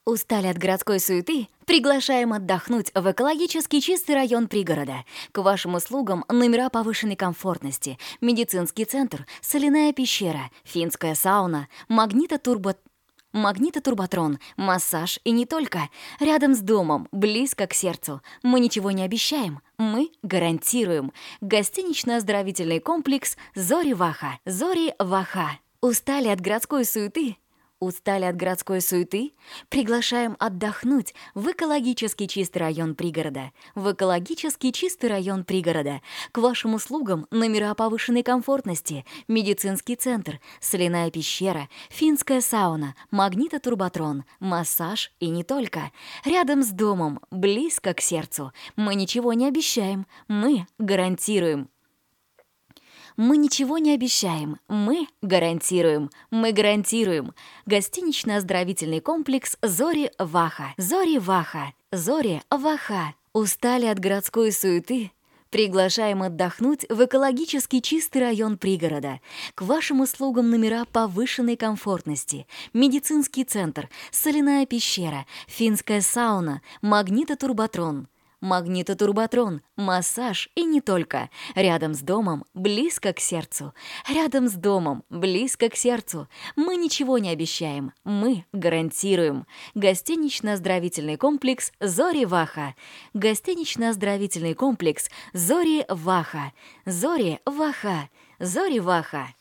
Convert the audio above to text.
Устали от городской суеты? Приглашаем отдохнуть в экологически чистый район пригорода. К вашим услугам номера повышенной комфортности, медицинский центр, соляная пещера, финская сауна, магнитотурботрон, массаж и не только. Рядом с домом, близко к сердцу. Мы ничего не обещаем, мы гарантируем. Гостинично-оздоровительный комплекс «Зори Ваха». «Зори Ваха». Устали от городской суеты? Устали от городской суеты? Приглашаем отдохнуть в экологически чистый район пригорода. В экологически чистый район пригорода. К вашим услугам номера повышенной комфортности, медицинский центр, соляная пещера, финская сауна, магнитотурботрон, массаж и не только. Рядом с домом, близко к сердцу. Мы ничего не обещаем, мы гарантируем. Мы ничего не обещаем, мы гарантируем. Мы гарантируем. Гостинично-оздоровительный комплекс «Зори Ваха». «Зори Ваха». «Зори Ваха». Устали от городской суеты? Приглашаем отдохнуть в экологически чистый район пригорода. К вашим услугам номера повышенной комфортности, медицинский центр, соляная пещера, финская сауна, магнитотурботрон. Магнитотурботрон, массаж и не только. Рядом с домом, близко к сердцу. Рядом с домом, близко к сердцу. Мы ничего не обещаем, мы гарантируем. Гостинично-оздоровительный комплекс «Зори Ваха». Гостинично-оздоровительный комплекс «Зори Ваха». «Зори Ваха». «Зори Ваха».